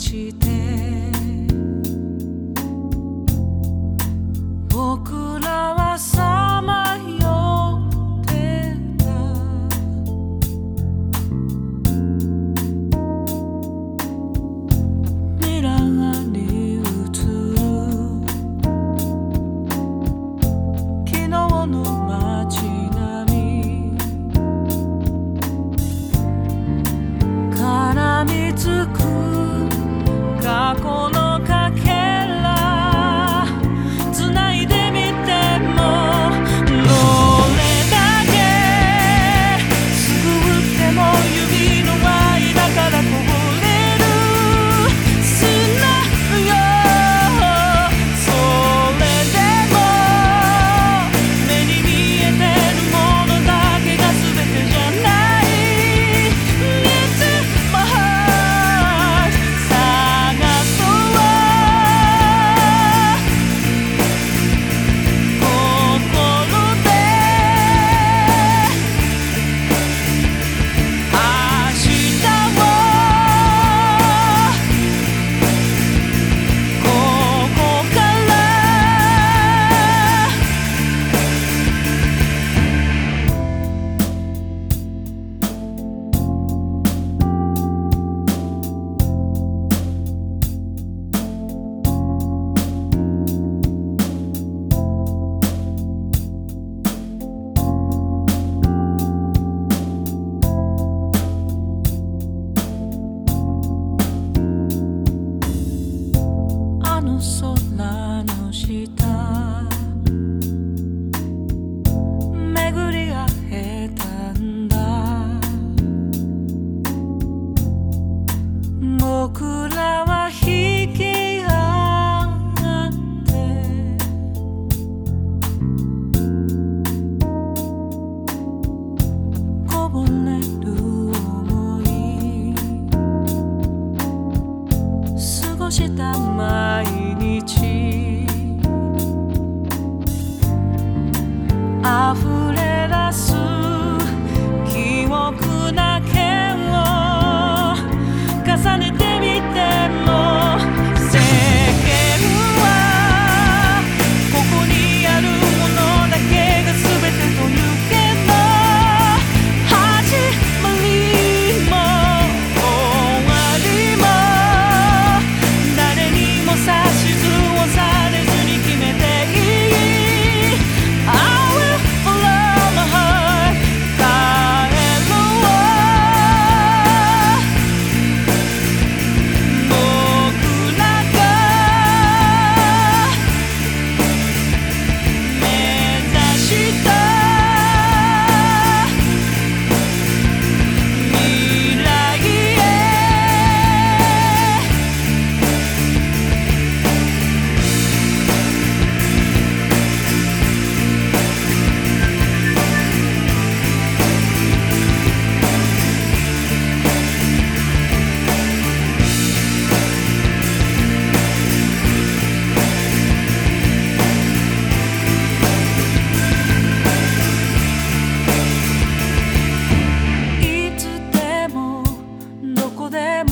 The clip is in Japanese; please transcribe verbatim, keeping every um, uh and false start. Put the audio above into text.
して僕らはさまよってた。ミラーに映る昨日の街並み、絡みつく過去のかけら繋いでみてもどれだけすくっても指の間からこぼれる砂よ。それでも目に見えてるものだけが全てじゃない。It's my heart 探そう心で明日をここからあの空の下巡り会えたんだ。僕らは引き合ってこぼれる想い過ごした毎日溢れ出す記憶だけを重ねてみても世間はここにあるものだけが全てというけど始まりも終わりも誰にも指図をされずに決めていい。I will follow my heart 帰ろう僕らが目指した未来へ。いつでもどこでも